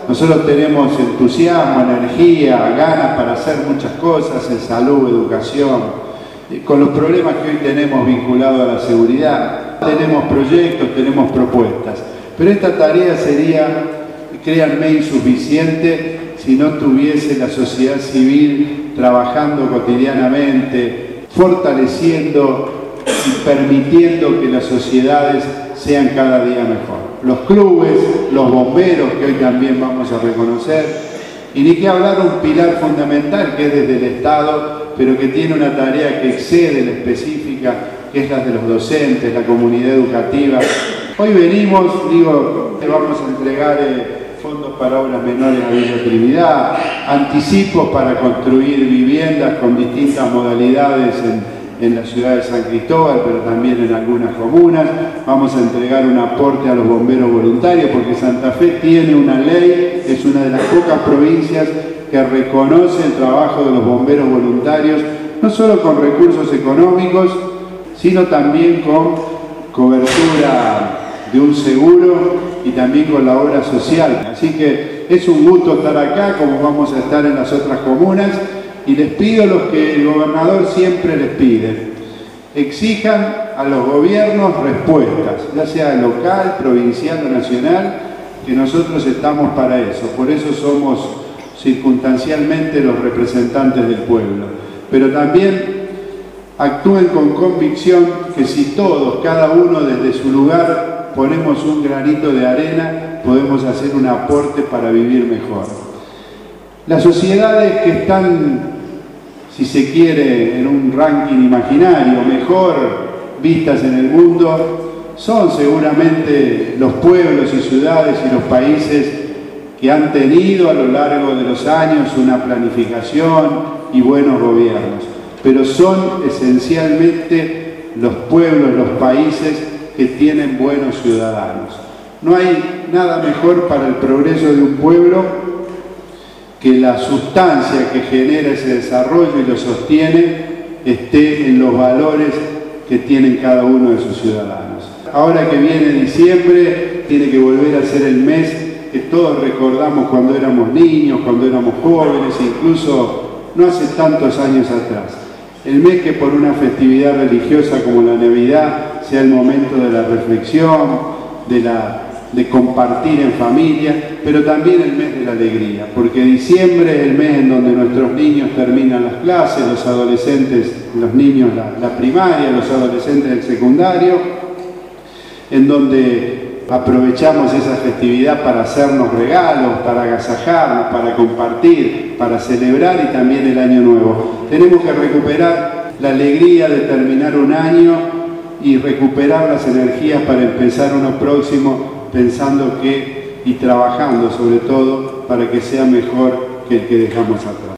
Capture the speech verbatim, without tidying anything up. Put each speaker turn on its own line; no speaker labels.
Nosotros tenemos entusiasmo, energía, ganas para hacer muchas cosas en salud, educación, con los problemas que hoy tenemos vinculados a la seguridad. Tenemos proyectos, tenemos propuestas, pero esta tarea sería, créanme, insuficiente si no tuviese la sociedad civil trabajando cotidianamente, fortaleciendo y permitiendo que las sociedades sean cada día mejor. Los clubes, los bomberos, que hoy también vamos a reconocer, y ni que hablar un pilar fundamental que es desde el Estado, pero que tiene una tarea que excede la específica, que es la de los docentes, la comunidad educativa. Hoy venimos, digo, vamos a entregar eh, fondos para obras menores a Villa Trinidad, anticipos para construir viviendas con distintas modalidades en en la ciudad de San Cristóbal, pero también en algunas comunas. Vamos a entregar un aporte a los bomberos voluntarios, porque Santa Fe tiene una ley, es una de las pocas provincias que reconoce el trabajo de los bomberos voluntarios, no solo con recursos económicos, sino también con cobertura de un seguro y también con la obra social. Así que es un gusto estar acá, como vamos a estar en las otras comunas. Y les pido lo que el gobernador siempre les pide: exijan a los gobiernos respuestas, ya sea local, provincial o nacional, que nosotros estamos para eso. Por eso somos circunstancialmente los representantes del pueblo. Pero también actúen con convicción que si todos, cada uno desde su lugar, ponemos un granito de arena, podemos hacer un aporte para vivir mejor. Las sociedades que están, si se quiere, en un ranking imaginario, mejor vistas en el mundo, son seguramente los pueblos y ciudades y los países que han tenido a lo largo de los años una planificación y buenos gobiernos. Pero son esencialmente los pueblos, los países que tienen buenos ciudadanos. No hay nada mejor para el progreso de un pueblo que la sustancia que genera ese desarrollo y lo sostiene esté en los valores que tienen cada uno de sus ciudadanos. Ahora que viene diciembre, tiene que volver a ser el mes que todos recordamos cuando éramos niños, cuando éramos jóvenes, incluso no hace tantos años atrás. El mes que por una festividad religiosa como la Navidad sea el momento de la reflexión, de la de compartir en familia, pero también el mes de la alegría, porque diciembre es el mes en donde nuestros niños terminan las clases, los adolescentes, los niños la, la primaria, los adolescentes del secundario, en donde aprovechamos esa festividad para hacernos regalos, para agasajarnos, para compartir, para celebrar, y también el año nuevo. Tenemos que recuperar la alegría de terminar un año y recuperar las energías para empezar uno próximo, pensando que y trabajando sobre todo para que sea mejor que el que dejamos atrás.